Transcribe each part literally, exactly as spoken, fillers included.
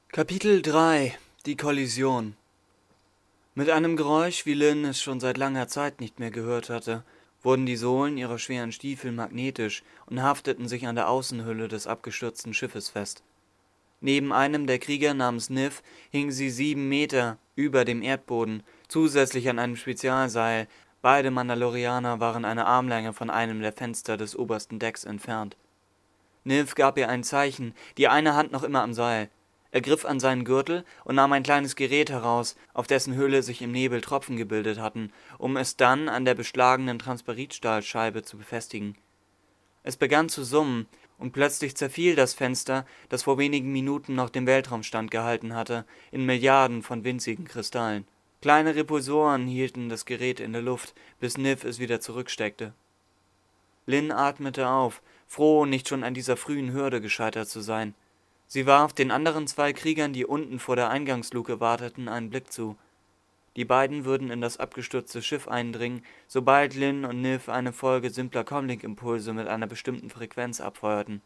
Kapitel drei: Die Kollision. Mit einem Geräusch, wie Lynn es schon seit langer Zeit nicht mehr gehört hatte, wurden die Sohlen ihrer schweren Stiefel magnetisch und hafteten sich an der Außenhülle des abgestürzten Schiffes fest. Neben einem der Krieger namens Niv hing sie sieben Meter über dem Erdboden, zusätzlich an einem Spezialseil. Beide Mandalorianer waren eine Armlänge von einem der Fenster des obersten Decks entfernt. Niv gab ihr ein Zeichen, die eine Hand noch immer am Seil. Er griff an seinen Gürtel und nahm ein kleines Gerät heraus, auf dessen Hülle sich im Nebel Tropfen gebildet hatten, um es dann an der beschlagenen Transparitstahlscheibe zu befestigen. Es begann zu summen, und plötzlich zerfiel das Fenster, das vor wenigen Minuten noch dem Weltraum standgehalten hatte, in Milliarden von winzigen Kristallen. Kleine Repulsoren hielten das Gerät in der Luft, bis Niv es wieder zurücksteckte. Lynn atmete auf, froh, nicht schon an dieser frühen Hürde gescheitert zu sein. Sie warf den anderen zwei Kriegern, die unten vor der Eingangsluke warteten, einen Blick zu. Die beiden würden in das abgestürzte Schiff eindringen, sobald Lynn und Niv eine Folge simpler Comlink-Impulse mit einer bestimmten Frequenz abfeuerten.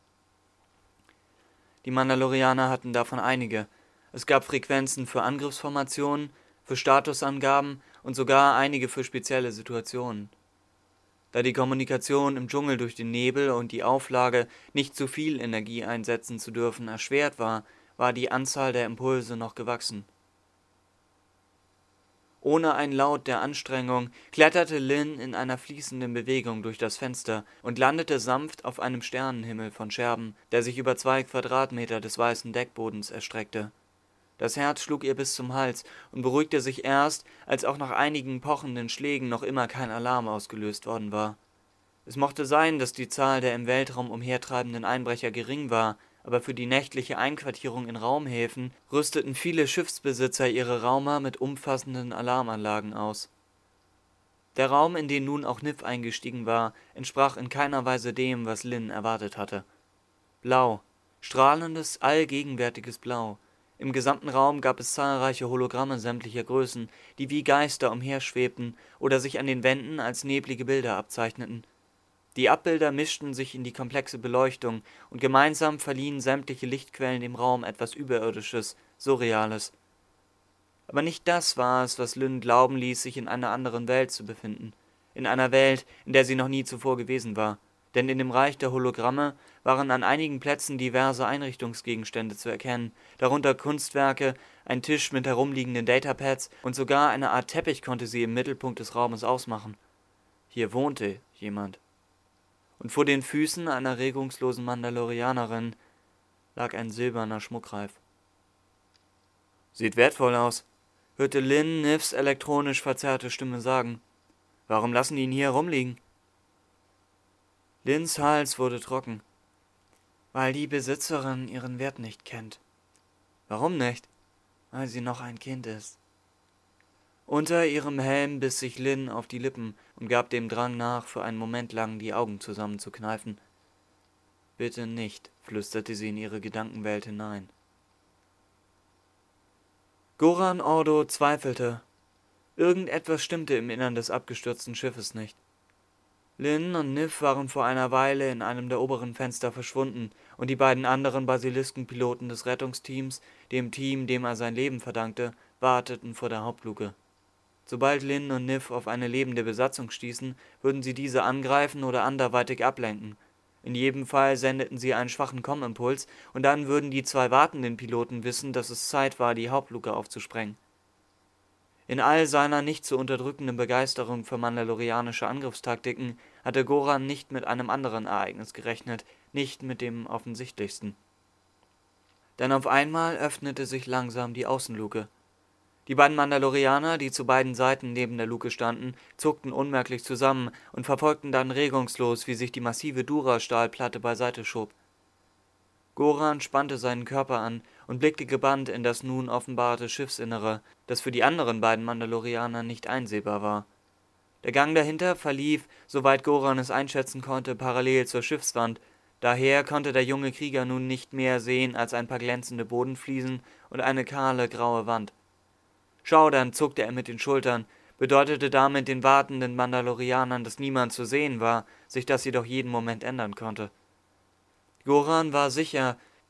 Die Mandalorianer hatten davon einige. Es gab Frequenzen für Angriffsformationen, für Statusangaben und sogar einige für spezielle Situationen. Da die Kommunikation im Dschungel durch den Nebel und die Auflage, nicht zu viel Energie einsetzen zu dürfen, erschwert war, war die Anzahl der Impulse noch gewachsen. Ohne einen Laut der Anstrengung kletterte Lynn in einer fließenden Bewegung durch das Fenster und landete sanft auf einem Sternenhimmel von Scherben, der sich über zwei Quadratmeter des weißen Deckbodens erstreckte. Das Herz schlug ihr bis zum Hals und beruhigte sich erst, als auch nach einigen pochenden Schlägen noch immer kein Alarm ausgelöst worden war. Es mochte sein, dass die Zahl der im Weltraum umhertreibenden Einbrecher gering war, aber für die nächtliche Einquartierung in Raumhäfen rüsteten viele Schiffsbesitzer ihre Raumer mit umfassenden Alarmanlagen aus. Der Raum, in den nun auch Niv eingestiegen war, entsprach in keiner Weise dem, was Lynn erwartet hatte. Blau, strahlendes, allgegenwärtiges Blau. Im gesamten Raum gab es zahlreiche Hologramme sämtlicher Größen, die wie Geister umherschwebten oder sich an den Wänden als neblige Bilder abzeichneten. Die Abbilder mischten sich in die komplexe Beleuchtung, und gemeinsam verliehen sämtliche Lichtquellen dem Raum etwas Überirdisches, Surreales. Aber nicht das war es, was Lynn glauben ließ, sich in einer anderen Welt zu befinden. In einer Welt, in der sie noch nie zuvor gewesen war. Denn in dem Reich der Hologramme waren an einigen Plätzen diverse Einrichtungsgegenstände zu erkennen, darunter Kunstwerke, ein Tisch mit herumliegenden Datapads und sogar eine Art Teppich konnte sie im Mittelpunkt des Raumes ausmachen. Hier wohnte jemand. Und vor den Füßen einer regungslosen Mandalorianerin lag ein silberner Schmuckreif. »Sieht wertvoll aus«, hörte Lynn Nivs elektronisch verzerrte Stimme sagen. »Warum lassen die ihn hier herumliegen?« Lynns Hals wurde trocken. »Weil die Besitzerin ihren Wert nicht kennt.« »Warum nicht?« »Weil sie noch ein Kind ist.« Unter ihrem Helm biss sich Lynn auf die Lippen und gab dem Drang nach, für einen Moment lang die Augen zusammenzukneifen. »Bitte nicht«, flüsterte sie in ihre Gedankenwelt hinein. Goran Ordo zweifelte. Irgendetwas stimmte im Innern des abgestürzten Schiffes nicht. Lynn und Niv waren vor einer Weile in einem der oberen Fenster verschwunden, und die beiden anderen Basiliskenpiloten des Rettungsteams, dem Team, dem er sein Leben verdankte, warteten vor der Hauptluke. Sobald Lynn und Niv auf eine lebende Besatzung stießen, würden sie diese angreifen oder anderweitig ablenken. In jedem Fall sendeten sie einen schwachen Kommimpuls, und dann würden die zwei wartenden Piloten wissen, dass es Zeit war, die Hauptluke aufzusprengen. In all seiner nicht zu unterdrückenden Begeisterung für mandalorianische Angriffstaktiken hatte Goran nicht mit einem anderen Ereignis gerechnet, nicht mit dem offensichtlichsten. Denn auf einmal öffnete sich langsam die Außenluke. Die beiden Mandalorianer, die zu beiden Seiten neben der Luke standen, zuckten unmerklich zusammen und verfolgten dann regungslos, wie sich die massive Dura-Stahlplatte beiseite schob. Goran spannte seinen Körper an und blickte gebannt in das nun offenbarte Schiffsinnere, das für die anderen beiden Mandalorianer nicht einsehbar war. Der Gang dahinter verlief, soweit Goran es einschätzen konnte, parallel zur Schiffswand. Daher konnte der junge Krieger nun nicht mehr sehen als ein paar glänzende Bodenfliesen und eine kahle, graue Wand. Schaudernd zuckte er mit den Schultern, bedeutete damit den wartenden Mandalorianern, dass niemand zu sehen war, sich das jedoch jeden Moment ändern konnte. Goran war sicher,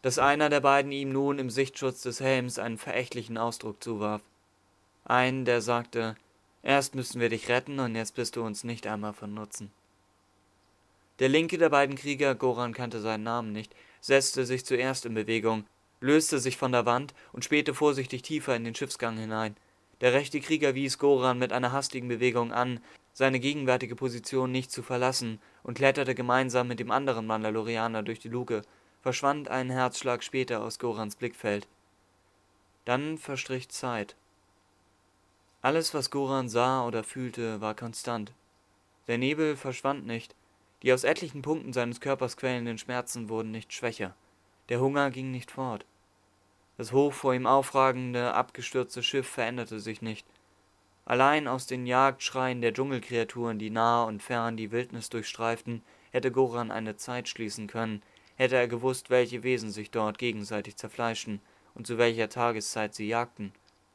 dass einer der beiden ihm nun im Sichtschutz des Helms einen verächtlichen Ausdruck zuwarf. Einen, der sagte: »Erst müssen wir dich retten, und jetzt bist du uns nicht einmal von Nutzen.« Der linke der beiden Krieger, Goran kannte seinen Namen nicht, setzte sich zuerst in Bewegung, löste sich von der Wand und spähte vorsichtig tiefer in den Schiffsgang hinein. Der rechte Krieger wies Goran mit einer hastigen Bewegung an, seine gegenwärtige Position nicht zu verlassen, und kletterte gemeinsam mit dem anderen Mandalorianer durch die Luke, verschwand einen Herzschlag später aus Gorans Blickfeld. Dann verstrich Zeit. Alles, was Goran sah oder fühlte, war konstant. Der Nebel verschwand nicht, die aus etlichen Punkten seines Körpers quellenden Schmerzen wurden nicht schwächer, der Hunger ging nicht fort. Das hoch vor ihm aufragende, abgestürzte Schiff veränderte sich nicht. Allein aus den Jagdschreien der Dschungelkreaturen, die nah und fern die Wildnis durchstreiften, hätte Goran eine Zeit schließen können, hätte er gewusst, welche Wesen sich dort gegenseitig zerfleischten und zu welcher Tageszeit sie jagten.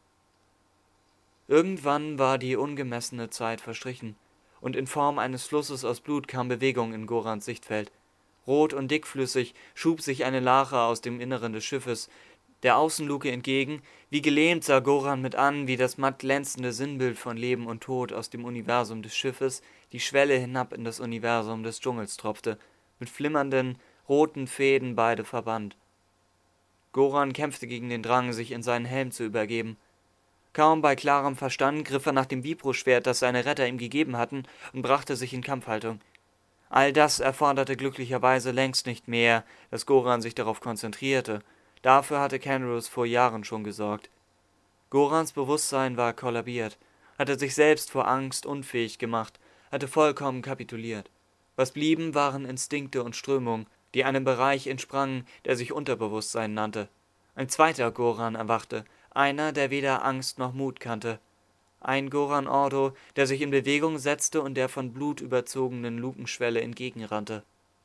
Irgendwann war die ungemessene Zeit verstrichen, und in Form eines Flusses aus Blut kam Bewegung in Gorans Sichtfeld. Rot und dickflüssig schub sich eine Lache aus dem Inneren des Schiffes der Außenluke entgegen. Wie gelähmt sah Goran mit an, wie das matt glänzende Sinnbild von Leben und Tod aus dem Universum des Schiffes die Schwelle hinab in das Universum des Dschungels tropfte, mit flimmernden, roten Fäden beide verband. Goran kämpfte gegen den Drang, sich in seinen Helm zu übergeben. Kaum bei klarem Verstand griff er nach dem Vibro-Schwert, das seine Retter ihm gegeben hatten, und brachte sich in Kampfhaltung. All das erforderte glücklicherweise längst nicht mehr, dass Goran sich darauf konzentrierte. Dafür hatte Canrus vor Jahren schon gesorgt. Gorans Bewusstsein war kollabiert, hatte sich selbst vor Angst unfähig gemacht, hatte vollkommen kapituliert. Was blieben, waren Instinkte und Strömungen, die einem Bereich entsprangen, der sich Unterbewusstsein nannte. Ein zweiter Goran erwachte, einer, der weder Angst noch Mut kannte. Ein Goran Ordo, der sich in Bewegung setzte und der von Blut überzogenen Lukenschwelle entgegenrannte.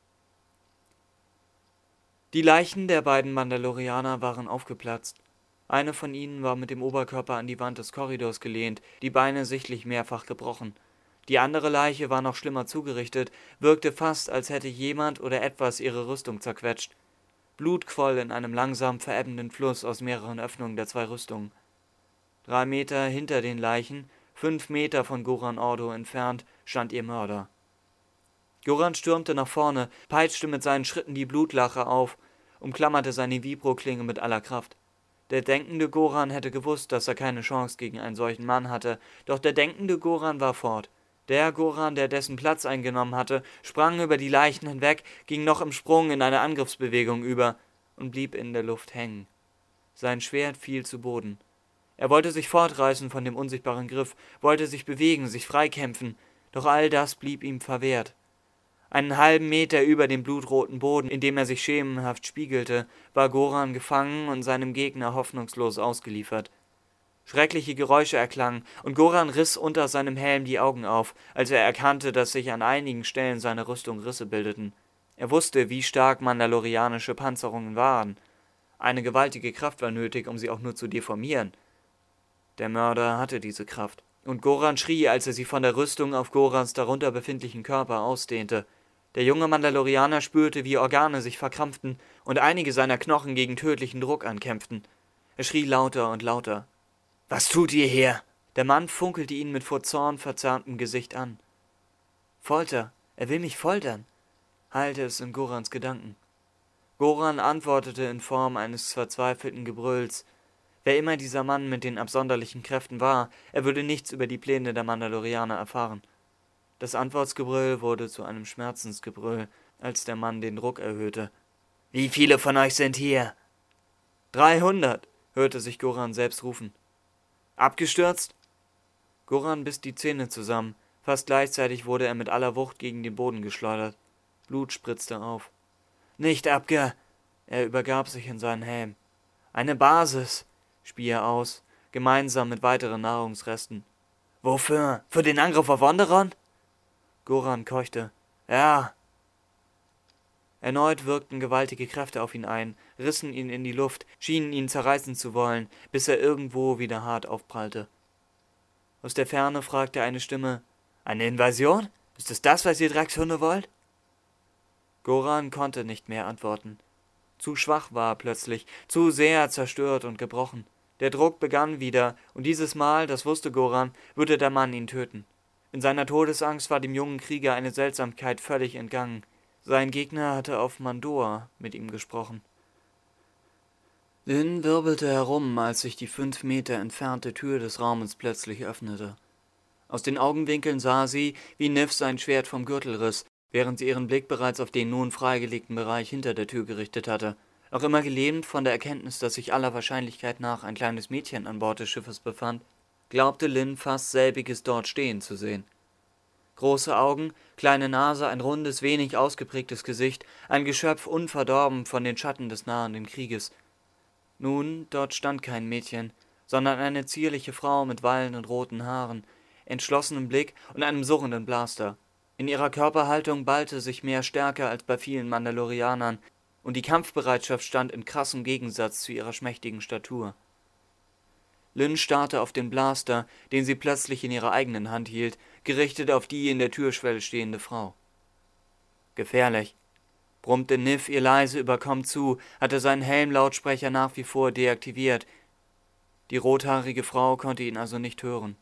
Die Leichen der beiden Mandalorianer waren aufgeplatzt. Eine von ihnen war mit dem Oberkörper an die Wand des Korridors gelehnt, die Beine sichtlich mehrfach gebrochen. Die andere Leiche war noch schlimmer zugerichtet, wirkte fast, als hätte jemand oder etwas ihre Rüstung zerquetscht. Blut quoll in einem langsam verebbenden Fluss aus mehreren Öffnungen der zwei Rüstungen. Drei Meter hinter den Leichen, fünf Meter von Goran Ordo entfernt, stand ihr Mörder. Goran stürmte nach vorne, peitschte mit seinen Schritten die Blutlache auf, umklammerte seine Vibroklinge mit aller Kraft. Der denkende Goran hätte gewusst, dass er keine Chance gegen einen solchen Mann hatte, doch der denkende Goran war fort. Der Goran, der dessen Platz eingenommen hatte, sprang über die Leichen hinweg, ging noch im Sprung in eine Angriffsbewegung über und blieb in der Luft hängen. Sein Schwert fiel zu Boden. Er wollte sich fortreißen von dem unsichtbaren Griff, wollte sich bewegen, sich freikämpfen, doch all das blieb ihm verwehrt. Einen halben Meter über dem blutroten Boden, in dem er sich schemenhaft spiegelte, war Goran gefangen und seinem Gegner hoffnungslos ausgeliefert. Schreckliche Geräusche erklangen, und Goran riss unter seinem Helm die Augen auf, als er erkannte, dass sich an einigen Stellen seiner Rüstung Risse bildeten. Er wusste, wie stark mandalorianische Panzerungen waren. Eine gewaltige Kraft war nötig, um sie auch nur zu deformieren. Der Mörder hatte diese Kraft, und Goran schrie, als er sie von der Rüstung auf Gorans darunter befindlichen Körper ausdehnte. Der junge Mandalorianer spürte, wie Organe sich verkrampften und einige seiner Knochen gegen tödlichen Druck ankämpften. Er schrie lauter und lauter. »Was tut ihr hier?« Der Mann funkelte ihn mit vor Zorn verzerrtem Gesicht an. »Folter, er will mich foltern«, hallte es in Gorans Gedanken. Goran antwortete in Form eines verzweifelten Gebrülls. Wer immer dieser Mann mit den absonderlichen Kräften war, er würde nichts über die Pläne der Mandalorianer erfahren. Das Antwortgebrüll wurde zu einem Schmerzensgebrüll, als der Mann den Druck erhöhte. »Wie viele von euch sind hier?« »Dreihundert«, hörte sich Goran selbst rufen. »Abgestürzt?« Goran biss die Zähne zusammen. Fast gleichzeitig wurde er mit aller Wucht gegen den Boden geschleudert. Blut spritzte auf. »Nicht abge...« Er übergab sich in seinen Helm. »Eine Basis«, spie er aus, gemeinsam mit weiteren Nahrungsresten. »Wofür? Für den Angriff auf Onderon?« Goran keuchte. »Ja.« Erneut wirkten gewaltige Kräfte auf ihn ein, rissen ihn in die Luft, schienen ihn zerreißen zu wollen, bis er irgendwo wieder hart aufprallte. Aus der Ferne fragte eine Stimme, »Eine Invasion? Ist es das, was ihr Dreckshunde wollt?« Goran konnte nicht mehr antworten. Zu schwach war er plötzlich, zu sehr zerstört und gebrochen. Der Druck begann wieder, und dieses Mal, das wusste Goran, würde der Mann ihn töten. In seiner Todesangst war dem jungen Krieger eine Seltsamkeit völlig entgangen. Sein Gegner hatte auf Mandor mit ihm gesprochen. Lynn wirbelte herum, als sich die fünf Meter entfernte Tür des Raumes plötzlich öffnete. Aus den Augenwinkeln sah sie, wie Niv sein Schwert vom Gürtel riss, während sie ihren Blick bereits auf den nun freigelegten Bereich hinter der Tür gerichtet hatte, noch immer gelähmt von der Erkenntnis, dass sich aller Wahrscheinlichkeit nach ein kleines Mädchen an Bord des Schiffes befand, glaubte Lynn fast selbiges dort stehen zu sehen. Große Augen, kleine Nase, ein rundes, wenig ausgeprägtes Gesicht, ein Geschöpf unverdorben von den Schatten des nahenden Krieges. Nun, dort stand kein Mädchen, sondern eine zierliche Frau mit wallenden roten Haaren, entschlossenem Blick und einem surrenden Blaster. In ihrer Körperhaltung ballte sich mehr Stärke als bei vielen Mandalorianern, und die Kampfbereitschaft stand in krassem Gegensatz zu ihrer schmächtigen Statur. Lynn starrte auf den Blaster, den sie plötzlich in ihrer eigenen Hand hielt, gerichtet auf die in der Türschwelle stehende Frau. Gefährlich, brummte Niv ihr leise über Comm zu, hatte seinen Helmlautsprecher nach wie vor deaktiviert. Die rothaarige Frau konnte ihn also nicht hören.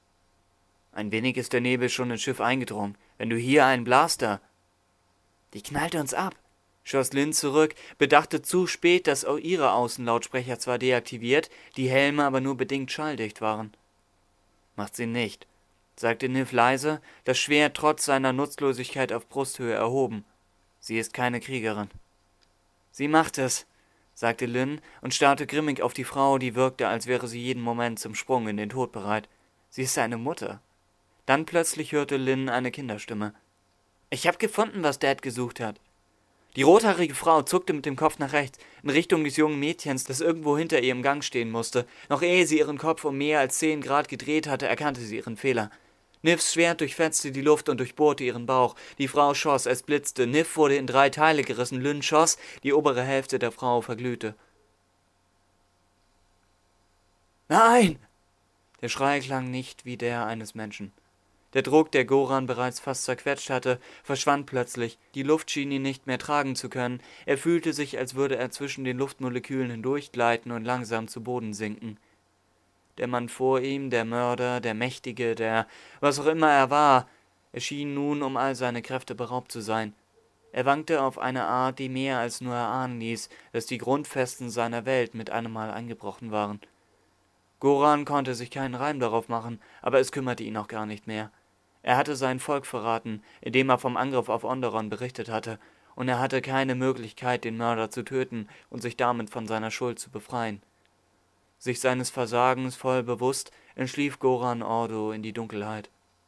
Ein wenig ist der Nebel schon ins Schiff eingedrungen. Wenn du hier einen Blaster... Die knallt uns ab, schoss Lynn zurück, bedachte zu spät, dass auch ihre Außenlautsprecher zwar deaktiviert, die Helme aber nur bedingt schalldicht waren. Macht sie nicht, sagte Niv leise, das Schwert trotz seiner Nutzlosigkeit auf Brusthöhe erhoben. Sie ist keine Kriegerin. Sie macht es, sagte Lynn und starrte grimmig auf die Frau, die wirkte, als wäre sie jeden Moment zum Sprung in den Tod bereit. Sie ist seine Mutter. Dann plötzlich hörte Lynn eine Kinderstimme. Ich hab gefunden, was Dad gesucht hat. Die rothaarige Frau zuckte mit dem Kopf nach rechts, in Richtung des jungen Mädchens, das irgendwo hinter ihr im Gang stehen musste. Noch ehe sie ihren Kopf um mehr als zehn Grad gedreht hatte, erkannte sie ihren Fehler. Nivs Schwert durchfetzte die Luft und durchbohrte ihren Bauch. Die Frau schoss, es blitzte. Niv wurde in drei Teile gerissen. Lynn schoss, die obere Hälfte der Frau verglühte. Nein! Der Schrei klang nicht wie der eines Menschen. Der Druck, der Goran bereits fast zerquetscht hatte, verschwand plötzlich. Die Luft schien ihn nicht mehr tragen zu können. Er fühlte sich, als würde er zwischen den Luftmolekülen hindurchgleiten und langsam zu Boden sinken. Der Mann vor ihm, der Mörder, der Mächtige, der, was auch immer er war, er schien nun um all seine Kräfte beraubt zu sein. Er wankte auf eine Art, die mehr als nur erahnen ließ, dass die Grundfesten seiner Welt mit einem Mal eingebrochen waren. Goran konnte sich keinen Reim darauf machen, aber es kümmerte ihn auch gar nicht mehr. Er hatte sein Volk verraten, indem er vom Angriff auf Onderon berichtet hatte, und er hatte keine Möglichkeit, den Mörder zu töten und sich damit von seiner Schuld zu befreien. Sich seines Versagens voll bewusst, entschlief Goran Ordo in die Dunkelheit.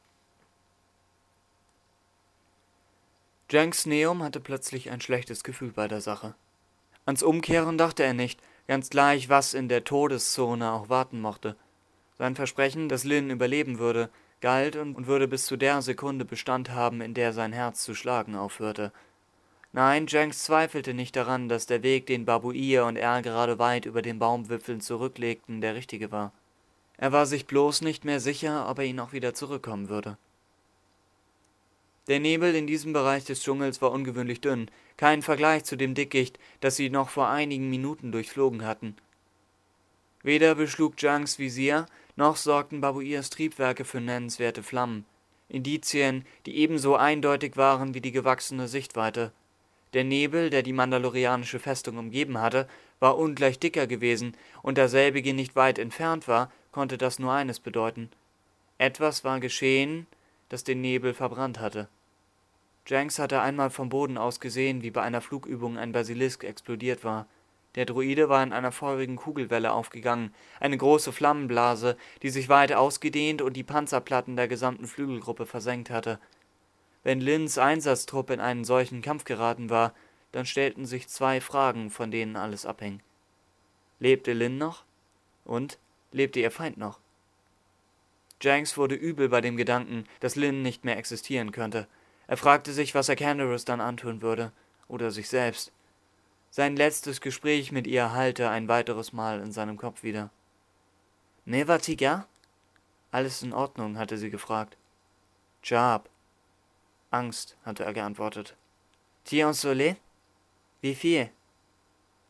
Jenks Neum hatte plötzlich ein schlechtes Gefühl bei der Sache. Ans Umkehren dachte er nicht, ganz gleich, was in der Todeszone auch warten mochte. Sein Versprechen, dass Lynn überleben würde, galt und würde bis zu der Sekunde Bestand haben, in der sein Herz zu schlagen aufhörte. Nein, Jenks zweifelte nicht daran, dass der Weg, den Babuir und er gerade weit über den Baumwipfeln zurücklegten, der richtige war. Er war sich bloß nicht mehr sicher, ob er ihn auch wieder zurückkommen würde. Der Nebel in diesem Bereich des Dschungels war ungewöhnlich dünn, kein Vergleich zu dem Dickicht, das sie noch vor einigen Minuten durchflogen hatten. Weder beschlug Jenks Visier, noch sorgten Babuirs Triebwerke für nennenswerte Flammen, Indizien, die ebenso eindeutig waren wie die gewachsene Sichtweite. Der Nebel, der die mandalorianische Festung umgeben hatte, war ungleich dicker gewesen, und da selbige nicht weit entfernt war, konnte das nur eines bedeuten. Etwas war geschehen, das den Nebel verbrannt hatte. Jenks hatte einmal vom Boden aus gesehen, wie bei einer Flugübung ein Basilisk explodiert war. Der Droide war in einer feurigen Kugelwelle aufgegangen, eine große Flammenblase, die sich weit ausgedehnt und die Panzerplatten der gesamten Flügelgruppe versenkt hatte. Wenn Lynns Einsatztrupp in einen solchen Kampf geraten war, dann stellten sich zwei Fragen, von denen alles abhing. Lebte Lynn noch? Und lebte ihr Feind noch? Jenks wurde übel bei dem Gedanken, dass Lynn nicht mehr existieren könnte. Er fragte sich, was er Canderous dann antun würde, oder sich selbst. Sein letztes Gespräch mit ihr hallte ein weiteres Mal in seinem Kopf wieder. Ne va tiga? Alles in Ordnung, hatte sie gefragt. Job. Angst, hatte er geantwortet. Tion Soleil? Wie viel?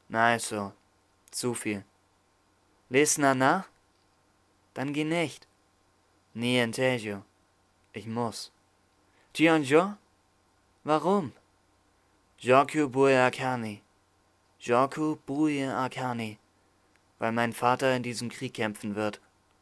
Nein, so. Zu viel. Listener nach? Dann geh nicht. Nientejo. Ich muss. Gionjo? Warum? Joku Buye Akani. Joku Buye Akani. Weil mein Vater in diesem Krieg kämpfen wird.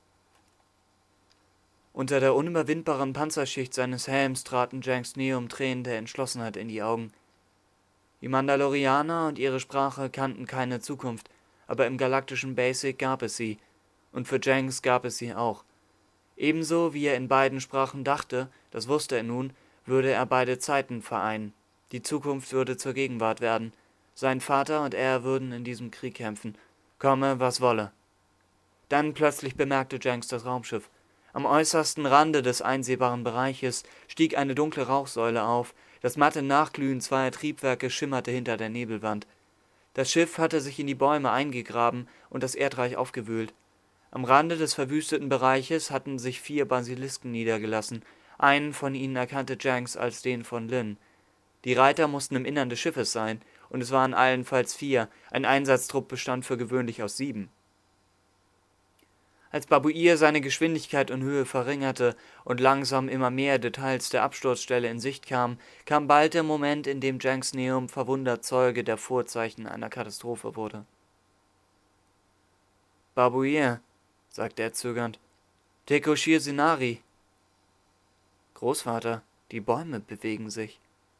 Unter der unüberwindbaren Panzerschicht seines Helms traten Janks Neum Tränen der Entschlossenheit in die Augen. Die Mandalorianer und ihre Sprache kannten keine Zukunft, aber im galaktischen Basic gab es sie, und für Janks gab es sie auch. Ebenso wie er in beiden Sprachen dachte, das wusste er nun, würde er beide Zeiten vereinen. Die Zukunft würde zur Gegenwart werden. Sein Vater und er würden in diesem Krieg kämpfen, komme was wolle. Dann plötzlich bemerkte Janks das Raumschiff. Am äußersten Rande des einsehbaren Bereiches stieg eine dunkle Rauchsäule auf, das matte Nachglühen zweier Triebwerke schimmerte hinter der Nebelwand. Das Schiff hatte sich in die Bäume eingegraben und das Erdreich aufgewühlt. Am Rande des verwüsteten Bereiches hatten sich vier Basilisken niedergelassen. Einen von ihnen erkannte Janks als den von Lin. Die Reiter mussten im Innern des Schiffes sein, und es waren allenfalls vier, ein Einsatztrupp bestand für gewöhnlich aus sieben. Als Babuir seine Geschwindigkeit und Höhe verringerte und langsam immer mehr Details der Absturzstelle in Sicht kamen, kam bald der Moment, in dem Janks Neum verwundert Zeuge der Vorzeichen einer Katastrophe wurde. »Babuir«, sagte er zögernd, »Tekoshir Sinari.« »Großvater, die Bäume bewegen sich.«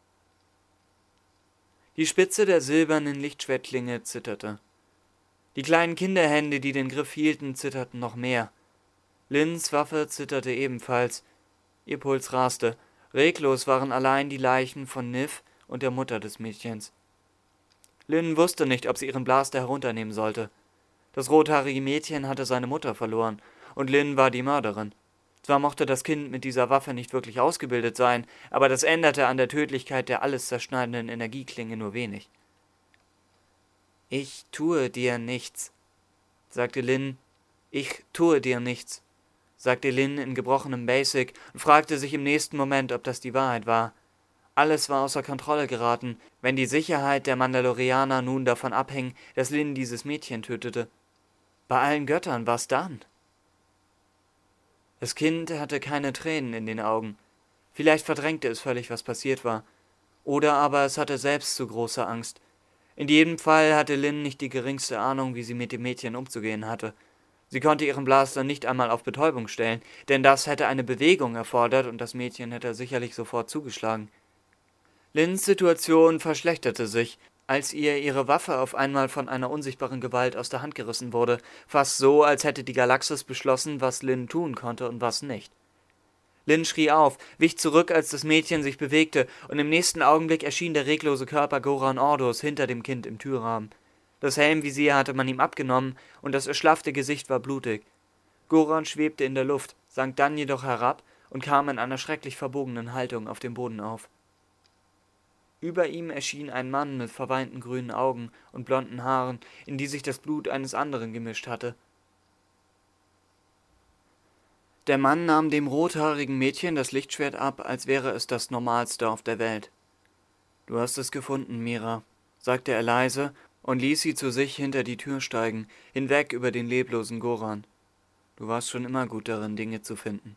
Die Spitze der silbernen Lichtschwertklinge zitterte. Die kleinen Kinderhände, die den Griff hielten, zitterten noch mehr. Lins Waffe zitterte ebenfalls. Ihr Puls raste. Reglos waren allein die Leichen von Niv und der Mutter des Mädchens. Lin wusste nicht, ob sie ihren Blaster herunternehmen sollte. Das rothaarige Mädchen hatte seine Mutter verloren, und Lin war die Mörderin. Zwar mochte das Kind mit dieser Waffe nicht wirklich ausgebildet sein, aber das änderte an der Tödlichkeit der alles zerschneidenden Energieklinge nur wenig. »Ich tue dir nichts«, sagte Lin. »Ich tue dir nichts«, sagte Lin in gebrochenem Basic und fragte sich im nächsten Moment, ob das die Wahrheit war. Alles war außer Kontrolle geraten, wenn die Sicherheit der Mandalorianer nun davon abhing, dass Lin dieses Mädchen tötete. Bei allen Göttern, was dann? Das Kind hatte keine Tränen in den Augen. Vielleicht verdrängte es völlig, was passiert war. Oder aber es hatte selbst zu große Angst. In jedem Fall hatte Lin nicht die geringste Ahnung, wie sie mit dem Mädchen umzugehen hatte. Sie konnte ihren Blaster nicht einmal auf Betäubung stellen, denn das hätte eine Bewegung erfordert und das Mädchen hätte sicherlich sofort zugeschlagen. Lins Situation verschlechterte sich, als ihr ihre Waffe auf einmal von einer unsichtbaren Gewalt aus der Hand gerissen wurde, fast so, als hätte die Galaxis beschlossen, was Lin tun konnte und was nicht. Lin schrie auf, wich zurück, als das Mädchen sich bewegte, und im nächsten Augenblick erschien der reglose Körper Goran Ordos hinter dem Kind im Türrahmen. Das Helmvisier hatte man ihm abgenommen, und das erschlaffte Gesicht war blutig. Goran schwebte in der Luft, sank dann jedoch herab und kam in einer schrecklich verbogenen Haltung auf dem Boden auf. Über ihm erschien ein Mann mit verweinten grünen Augen und blonden Haaren, in die sich das Blut eines anderen gemischt hatte. Der Mann nahm dem rothaarigen Mädchen das Lichtschwert ab, als wäre es das Normalste auf der Welt. »Du hast es gefunden, Mira«, sagte er leise und ließ sie zu sich hinter die Tür steigen, hinweg über den leblosen Goran. »Du warst schon immer gut darin, Dinge zu finden.«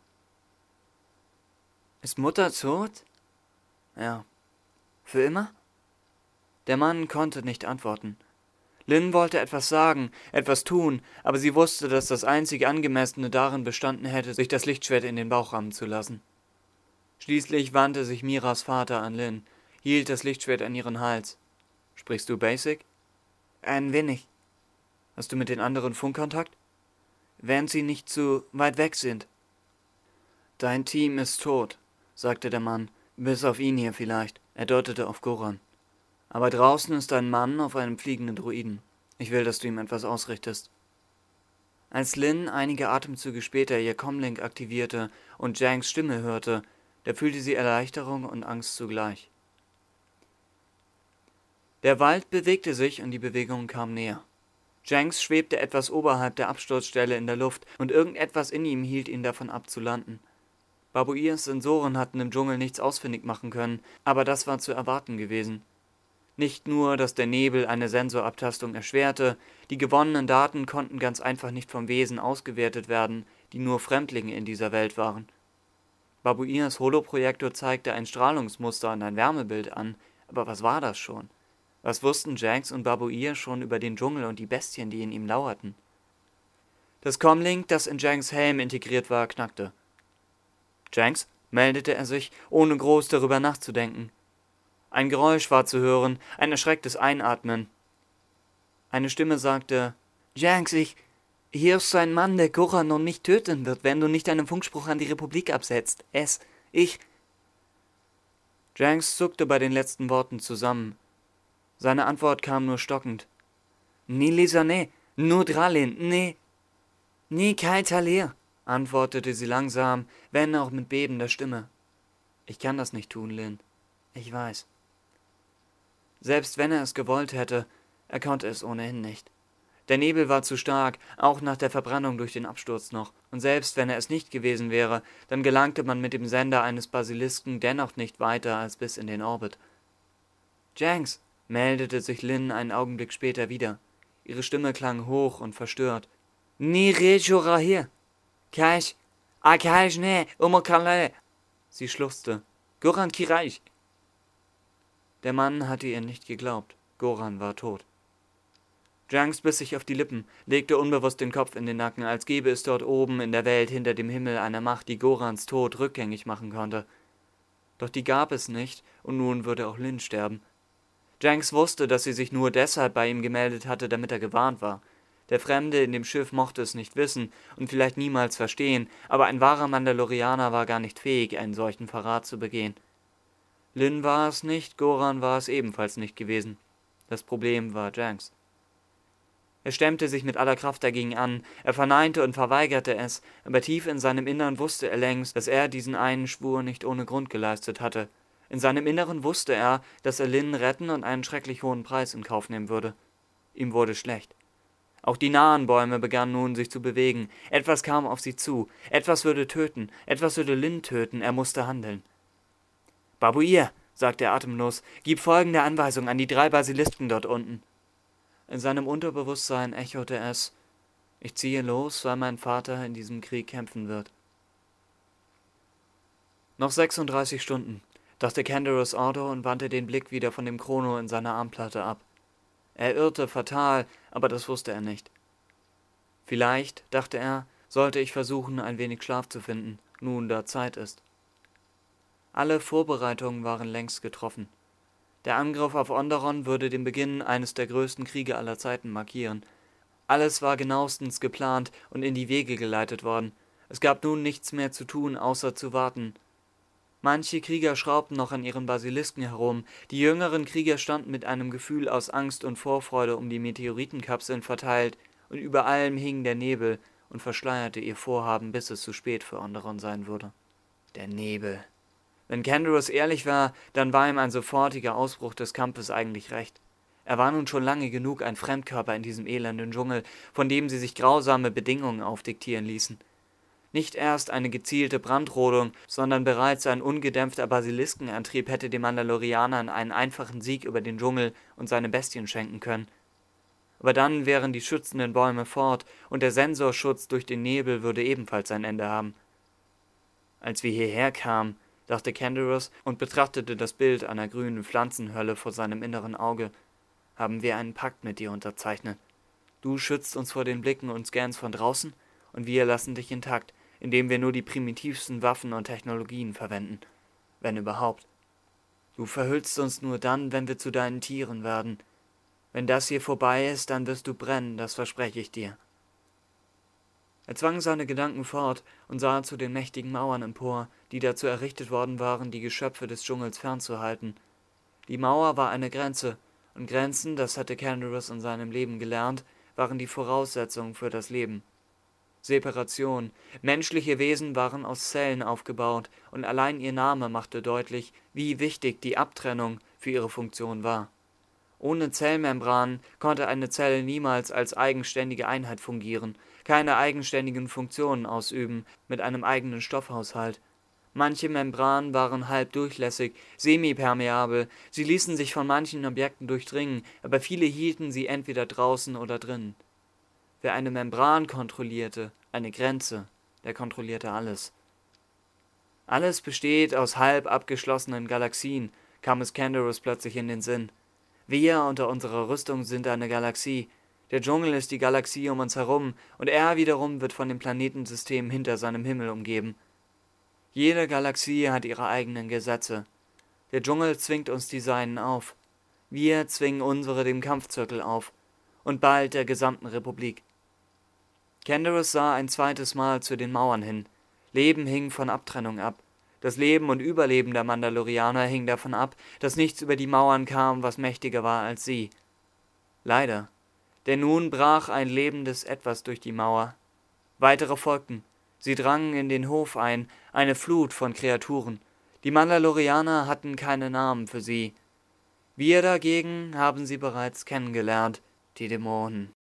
»Ist Mutter tot?« »Ja.« »Für immer?« Der Mann konnte nicht antworten. Lin wollte etwas sagen, etwas tun, aber sie wusste, dass das einzig Angemessene darin bestanden hätte, sich das Lichtschwert in den Bauch rammen zu lassen. Schließlich wandte sich Miras Vater an Lin, hielt das Lichtschwert an ihren Hals. »Sprichst du Basic?« »Ein wenig.« »Hast du mit den anderen Funkkontakt?« »Wenn sie nicht zu weit weg sind.« »Dein Team ist tot«, sagte der Mann, »bis auf ihn hier vielleicht.« Er deutete auf Goran. »Aber draußen ist ein Mann auf einem fliegenden Droiden. Ich will, dass du ihm etwas ausrichtest.« Als Lin einige Atemzüge später ihr Comlink aktivierte und Janks Stimme hörte, da fühlte sie Erleichterung und Angst zugleich. Der Wald bewegte sich und die Bewegung kam näher. Janks schwebte etwas oberhalb der Absturzstelle in der Luft und irgendetwas in ihm hielt ihn davon ab zu landen. Babuirs Sensoren hatten im Dschungel nichts ausfindig machen können, aber das war zu erwarten gewesen. Nicht nur, dass der Nebel eine Sensorabtastung erschwerte, die gewonnenen Daten konnten ganz einfach nicht vom Wesen ausgewertet werden, die nur Fremdlinge in dieser Welt waren. Babuirs Holoprojektor zeigte ein Strahlungsmuster und ein Wärmebild an, aber was war das schon? Was wussten Jenks und Babuir schon über den Dschungel und die Bestien, die in ihm lauerten? Das Comlink, das in Jenks Helm integriert war, knackte. »Jenks«, meldete er sich, ohne groß darüber nachzudenken. Ein Geräusch war zu hören, ein erschrecktes Einatmen. Eine Stimme sagte, »Jenks, ich... Hier ist ein Mann, der Goran noch nicht töten wird, wenn du nicht einen Funkspruch an die Republik absetzt. Es... Ich...« Jenks zuckte bei den letzten Worten zusammen. Seine Antwort kam nur stockend. »Ni Lisa ne, nur Dralin, ne, ni Kai Talir«, antwortete sie langsam, wenn auch mit bebender Stimme. »Ich kann das nicht tun, Lin. Ich weiß.« Selbst wenn er es gewollt hätte, er konnte es ohnehin nicht. Der Nebel war zu stark, auch nach der Verbrennung durch den Absturz noch, und selbst wenn er es nicht gewesen wäre, dann gelangte man mit dem Sender eines Basilisken dennoch nicht weiter als bis in den Orbit. »Jenks«, meldete sich Lin einen Augenblick später wieder. Ihre Stimme klang hoch und verstört. »Ni rejora hier. Kaish, a kaish ne, umokale.« Sie schluchzte. »Goran Kiraich.« Der Mann hatte ihr nicht geglaubt. Goran war tot. Jenks biss sich auf die Lippen, legte unbewusst den Kopf in den Nacken, als gäbe es dort oben in der Welt hinter dem Himmel eine Macht, die Gorans Tod rückgängig machen konnte. Doch die gab es nicht, und nun würde auch Lin sterben. Jenks wusste, dass sie sich nur deshalb bei ihm gemeldet hatte, damit er gewarnt war. Der Fremde in dem Schiff mochte es nicht wissen und vielleicht niemals verstehen, aber ein wahrer Mandalorianer war gar nicht fähig, einen solchen Verrat zu begehen. Lin war es nicht, Goran war es ebenfalls nicht gewesen. Das Problem war Jenks. Er stemmte sich mit aller Kraft dagegen an, er verneinte und verweigerte es, aber tief in seinem Innern wusste er längst, dass er diesen einen Schwur nicht ohne Grund geleistet hatte. In seinem Inneren wusste er, dass er Lin retten und einen schrecklich hohen Preis in Kauf nehmen würde. Ihm wurde schlecht. Auch die nahen Bäume begannen nun sich zu bewegen. Etwas kam auf sie zu. Etwas würde töten. Etwas würde Lin töten. Er musste handeln. »Babuir«, sagte er atemlos, »gib folgende Anweisung an die drei Basilisken dort unten.« In seinem Unterbewusstsein echote es, »Ich ziehe los, weil mein Vater in diesem Krieg kämpfen wird.« Noch sechsunddreißig Stunden, dachte Canderous Ordo und wandte den Blick wieder von dem Chrono in seiner Armplatte ab. Er irrte fatal, aber das wusste er nicht. Vielleicht, dachte er, sollte ich versuchen, ein wenig Schlaf zu finden, nun da Zeit ist. Alle Vorbereitungen waren längst getroffen. Der Angriff auf Onderon würde den Beginn eines der größten Kriege aller Zeiten markieren. Alles war genauestens geplant und in die Wege geleitet worden. Es gab nun nichts mehr zu tun, außer zu warten. Manche Krieger schraubten noch an ihren Basilisken herum, die jüngeren Krieger standen mit einem Gefühl aus Angst und Vorfreude um die Meteoritenkapseln verteilt, und über allem hing der Nebel und verschleierte ihr Vorhaben, bis es zu spät für Onderon sein würde. Der Nebel. Wenn Canderous ehrlich war, dann war ihm ein sofortiger Ausbruch des Kampfes eigentlich recht. Er war nun schon lange genug ein Fremdkörper in diesem elenden Dschungel, von dem sie sich grausame Bedingungen aufdiktieren ließen. Nicht erst eine gezielte Brandrodung, sondern bereits ein ungedämpfter Basiliskenantrieb hätte den Mandalorianern einen einfachen Sieg über den Dschungel und seine Bestien schenken können. Aber dann wären die schützenden Bäume fort, und der Sensorschutz durch den Nebel würde ebenfalls ein Ende haben. Als wir hierher kamen, dachte Canderous und betrachtete das Bild einer grünen Pflanzenhölle vor seinem inneren Auge, haben wir einen Pakt mit dir unterzeichnet. Du schützt uns vor den Blicken und Scans von draußen, und wir lassen dich intakt, indem wir nur die primitivsten Waffen und Technologien verwenden, wenn überhaupt. Du verhüllst uns nur dann, wenn wir zu deinen Tieren werden. Wenn das hier vorbei ist, dann wirst du brennen, das verspreche ich dir. Er zwang seine Gedanken fort und sah zu den mächtigen Mauern empor, die dazu errichtet worden waren, die Geschöpfe des Dschungels fernzuhalten. Die Mauer war eine Grenze, und Grenzen, das hatte Canderous in seinem Leben gelernt, waren die Voraussetzung für das Leben. Separation. Menschliche Wesen waren aus Zellen aufgebaut, und allein ihr Name machte deutlich, wie wichtig die Abtrennung für ihre Funktion war. Ohne Zellmembranen konnte eine Zelle niemals als eigenständige Einheit fungieren, keine eigenständigen Funktionen ausüben, mit einem eigenen Stoffhaushalt. Manche Membranen waren halb durchlässig, semipermeabel, sie ließen sich von manchen Objekten durchdringen, aber viele hielten sie entweder draußen oder drinnen. Wer eine Membran kontrollierte, eine Grenze, der kontrollierte alles. Alles besteht aus halb abgeschlossenen Galaxien, kam es Canderous plötzlich in den Sinn. Wir unter unserer Rüstung sind eine Galaxie. Der Dschungel ist die Galaxie um uns herum, und er wiederum wird von dem Planetensystem hinter seinem Himmel umgeben. Jede Galaxie hat ihre eigenen Gesetze. Der Dschungel zwingt uns die Seinen auf. Wir zwingen unsere dem Kampfzirkel auf. Und bald der gesamten Republik. Canderous sah ein zweites Mal zu den Mauern hin. Leben hing von Abtrennung ab. Das Leben und Überleben der Mandalorianer hing davon ab, dass nichts über die Mauern kam, was mächtiger war als sie. Leider. Denn nun brach ein lebendes Etwas durch die Mauer. Weitere folgten. Sie drangen in den Hof ein, eine Flut von Kreaturen. Die Mandalorianer hatten keine Namen für sie. Wir dagegen haben sie bereits kennengelernt, die Dämonen.